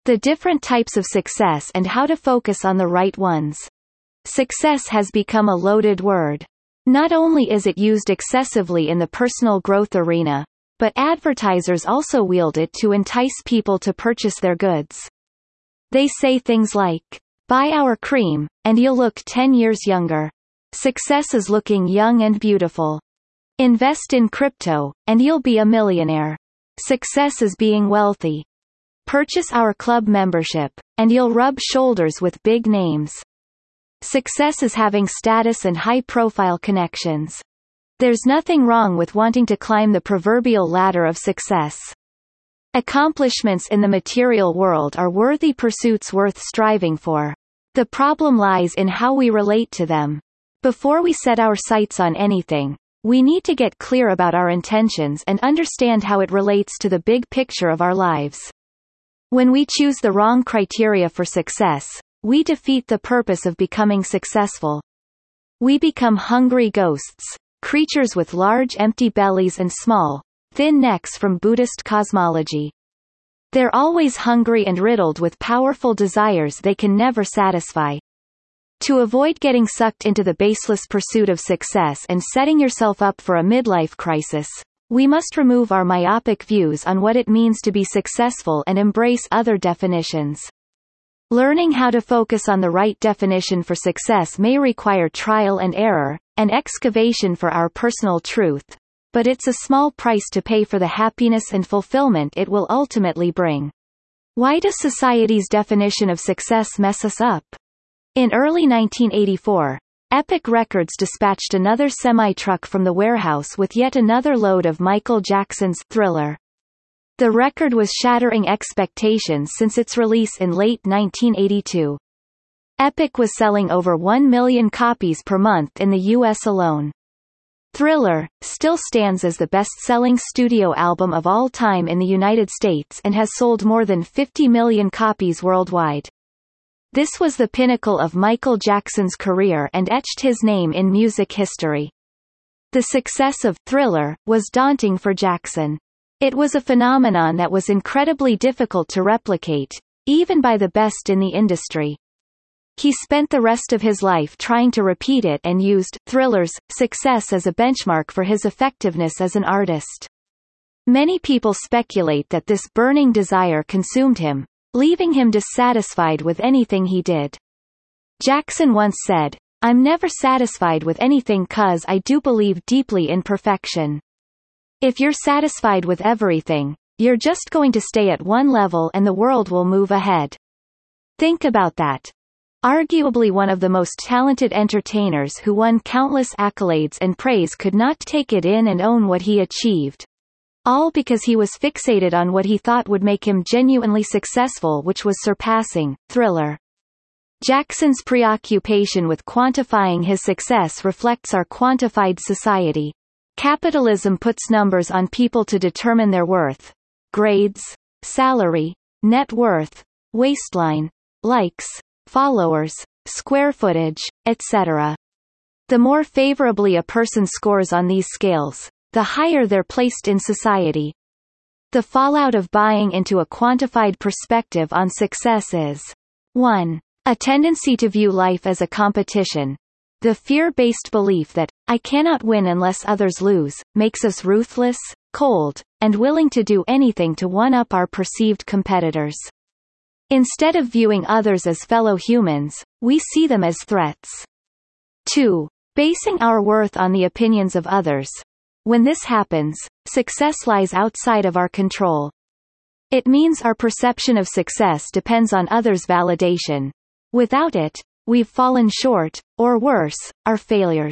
The different types of success and how to focus on the right ones. Success has become a loaded word. Not only is it used excessively in the personal growth arena, but advertisers also wield it to entice people to purchase their goods. They say things like, "Buy our cream, and you'll look 10 years younger." "Success is looking young and beautiful." "Invest in crypto, and you'll be a millionaire." "Success is being wealthy." "Purchase our club membership, and you'll rub shoulders with big names." Success is having status and high-profile connections. There's nothing wrong with wanting to climb the proverbial ladder of success. Accomplishments in the material world are worthy pursuits worth striving for. The problem lies in how we relate to them. Before we set our sights on anything, we need to get clear about our intentions and understand how it relates to the big picture of our lives. When we choose the wrong criteria for success, we defeat the purpose of becoming successful. We become hungry ghosts, creatures with large empty bellies and small, thin necks from Buddhist cosmology. They're always hungry and riddled with powerful desires they can never satisfy. To avoid getting sucked into the baseless pursuit of success and setting yourself up for a midlife crisis, we must remove our myopic views on what it means to be successful and embrace other definitions. Learning how to focus on the right definition for success may require trial and error, and excavation for our personal truth, but it's a small price to pay for the happiness and fulfillment it will ultimately bring. Why does society's definition of success mess us up? In early 1984, Epic Records dispatched another semi-truck from the warehouse with yet another load of Michael Jackson's Thriller. The record was shattering expectations since its release in late 1982. Epic was selling over 1 million copies per month in the U.S. alone. Thriller still stands as the best-selling studio album of all time in the United States and has sold more than 50 million copies worldwide. This was the pinnacle of Michael Jackson's career and etched his name in music history. The success of Thriller was daunting for Jackson. It was a phenomenon that was incredibly difficult to replicate, even by the best in the industry. He spent the rest of his life trying to repeat it and used Thriller's success as a benchmark for his effectiveness as an artist. Many people speculate that this burning desire consumed him, leaving him dissatisfied with anything he did. Jackson once said, "I'm never satisfied with anything 'cause I do believe deeply in perfection." If you're satisfied with everything, you're just going to stay at one level and the world will move ahead. Think about that. Arguably one of the most talented entertainers who won countless accolades and praise could not take it in and own what he achieved. All because he was fixated on what he thought would make him genuinely successful, which was surpassing Thriller. Jackson's preoccupation with quantifying his success reflects our quantified society. Capitalism puts numbers on people to determine their worth. Grades, salary, net worth, waistline, likes, followers, square footage, etc. The more favorably a person scores on these scales, the higher they're placed in society. The fallout of buying into a quantified perspective on success is 1. A tendency to view life as a competition. The fear-based belief that, "I cannot win unless others lose," makes us ruthless, cold, and willing to do anything to one-up our perceived competitors. Instead of viewing others as fellow humans, we see them as threats. 2. Basing our worth on the opinions of others. When this happens, success lies outside of our control. It means our perception of success depends on others' validation. Without it, we've fallen short, or worse, are failures.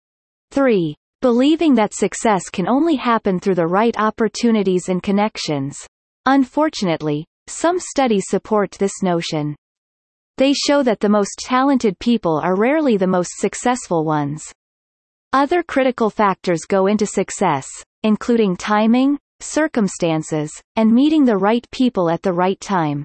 3. Believing that success can only happen through the right opportunities and connections. Unfortunately, some studies support this notion. They show that the most talented people are rarely the most successful ones. Other critical factors go into success, including timing, circumstances, and meeting the right people at the right time.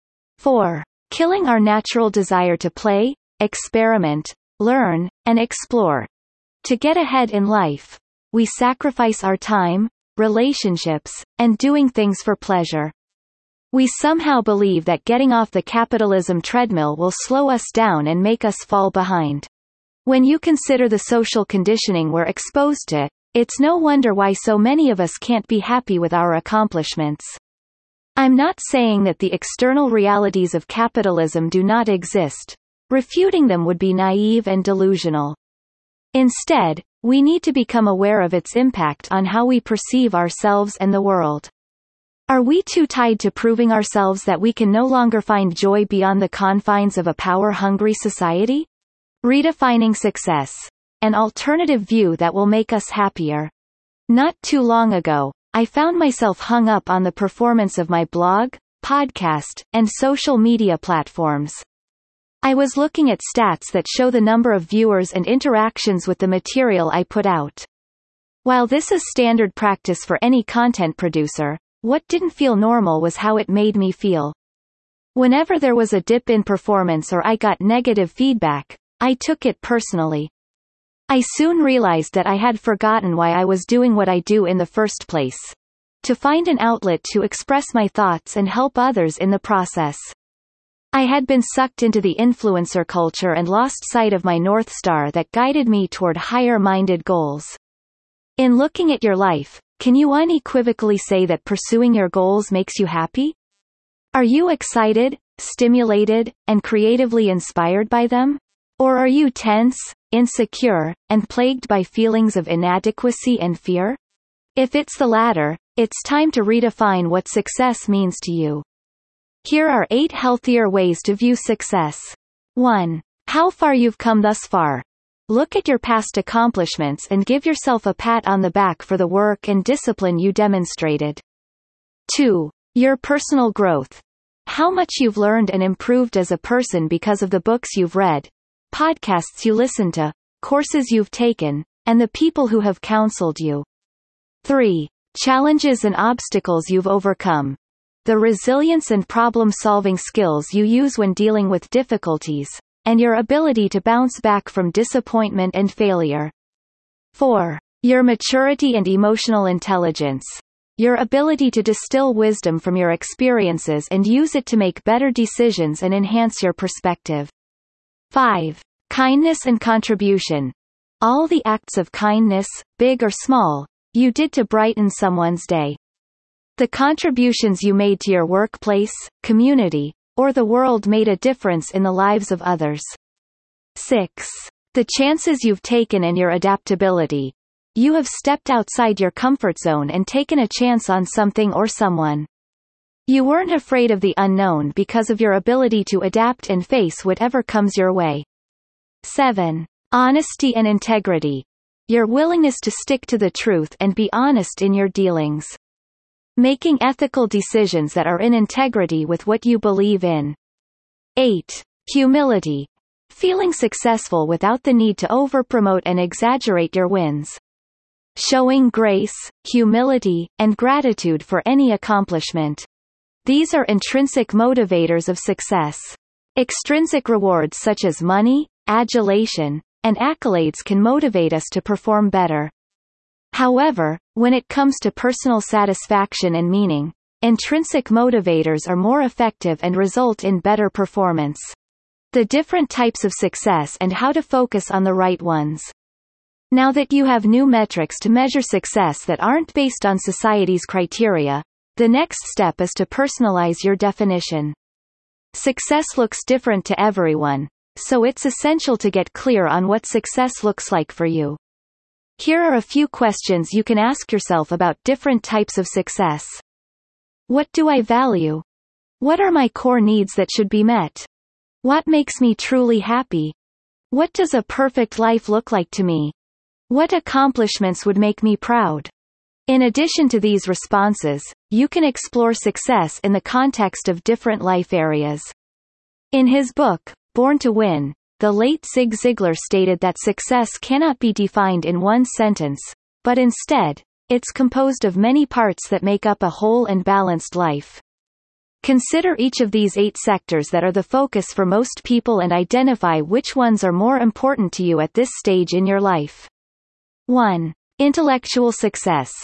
4. Killing our natural desire to play, experiment, learn, and explore. To get ahead in life, we sacrifice our time, relationships, and doing things for pleasure. We somehow believe that getting off the capitalism treadmill will slow us down and make us fall behind. When you consider the social conditioning we're exposed to, it's no wonder why so many of us can't be happy with our accomplishments. I'm not saying that the external realities of capitalism do not exist. Refuting them would be naive and delusional. Instead, we need to become aware of its impact on how we perceive ourselves and the world. Are we too tied to proving ourselves that we can no longer find joy beyond the confines of a power-hungry society? Redefining success. An alternative view that will make us happier. Not too long ago, I found myself hung up on the performance of my blog, podcast, and social media platforms. I was looking at stats that show the number of viewers and interactions with the material I put out. While this is standard practice for any content producer, what didn't feel normal was how it made me feel. Whenever there was a dip in performance or I got negative feedback, I took it personally. I soon realized that I had forgotten why I was doing what I do in the first place. To find an outlet to express my thoughts and help others in the process. I had been sucked into the influencer culture and lost sight of my North Star that guided me toward higher-minded goals. In looking at your life, can you unequivocally say that pursuing your goals makes you happy? Are you excited, stimulated, and creatively inspired by them? Or are you tense, insecure, and plagued by feelings of inadequacy and fear? If it's the latter, it's time to redefine what success means to you. Here are 8 healthier ways to view success. 1. How far you've come thus far. Look at your past accomplishments and give yourself a pat on the back for the work and discipline you demonstrated. 2. Your personal growth. How much you've learned and improved as a person because of the books you've read, podcasts you listen to, courses you've taken, and the people who have counseled you. 3. Challenges and obstacles you've overcome. The resilience and problem-solving skills you use when dealing with difficulties, and your ability to bounce back from disappointment and failure. 4. Your maturity and emotional intelligence. Your ability to distill wisdom from your experiences and use it to make better decisions and enhance your perspective. 5. Kindness and contribution. All the acts of kindness, big or small, you did to brighten someone's day. The contributions you made to your workplace, community, or the world made a difference in the lives of others. 6. The chances you've taken and your adaptability. You have stepped outside your comfort zone and taken a chance on something or someone. You weren't afraid of the unknown because of your ability to adapt and face whatever comes your way. 7. Honesty and integrity. Your willingness to stick to the truth and be honest in your dealings. Making ethical decisions that are in integrity with what you believe in. 8. Humility. Feeling successful without the need to overpromote and exaggerate your wins. Showing grace, humility, and gratitude for any accomplishment. These are intrinsic motivators of success. Extrinsic rewards such as money, adulation, and accolades can motivate us to perform better. However, when it comes to personal satisfaction and meaning, intrinsic motivators are more effective and result in better performance. The different types of success and how to focus on the right ones. Now that you have new metrics to measure success that aren't based on society's criteria, the next step is to personalize your definition. Success looks different to everyone, so it's essential to get clear on what success looks like for you. Here are a few questions you can ask yourself about different types of success. What do I value? What are my core needs that should be met? What makes me truly happy? What does a perfect life look like to me? What accomplishments would make me proud? In addition to these responses, you can explore success in the context of different life areas. In his book, Born to Win, the late Zig Ziglar stated that success cannot be defined in one sentence, but instead, it's composed of many parts that make up a whole and balanced life. Consider each of these 8 sectors that are the focus for most people and identify which ones are more important to you at this stage in your life. 1. Intellectual success.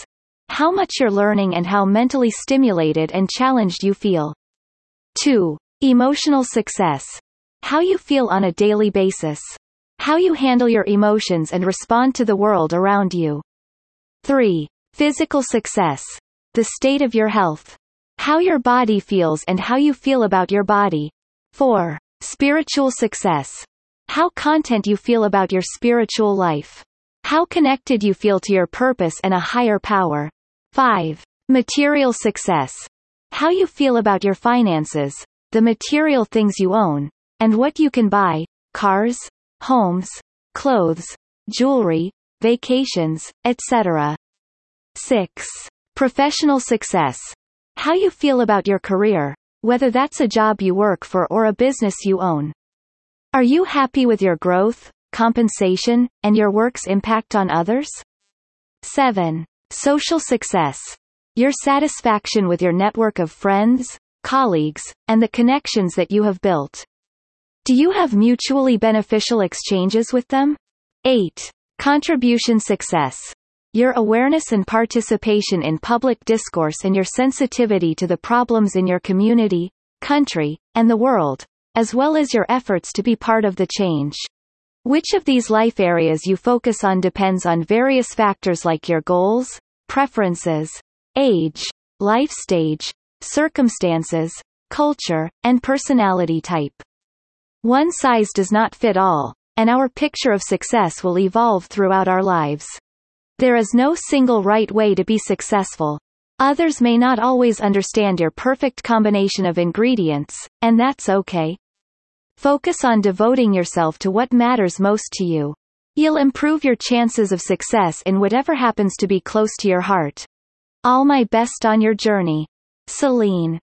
How much you're learning and how mentally stimulated and challenged you feel. 2. Emotional success. How you feel on a daily basis. How you handle your emotions and respond to the world around you. 3. Physical success. The state of your health. How your body feels and how you feel about your body. 4. Spiritual success. How content you feel about your spiritual life. How connected you feel to your purpose and a higher power. 5. Material success. How you feel about your finances, the material things you own, and what you can buy, cars, homes, clothes, jewelry, vacations, etc. 6. Professional success. How you feel about your career, whether that's a job you work for or a business you own. Are you happy with your growth, compensation, and your work's impact on others? 7. Social success. Your satisfaction with your network of friends, colleagues, and the connections that you have built. Do you have mutually beneficial exchanges with them? 8. Contribution success. Your awareness and participation in public discourse and your sensitivity to the problems in your community, country, and the world, as well as your efforts to be part of the change. Which of these life areas you focus on depends on various factors like your goals, preferences, age, life stage, circumstances, culture, and personality type. One size does not fit all, and our picture of success will evolve throughout our lives. There is no single right way to be successful. Others may not always understand your perfect combination of ingredients, and that's okay. Focus on devoting yourself to what matters most to you. You'll improve your chances of success in whatever happens to be close to your heart. All my best on your journey. Celine.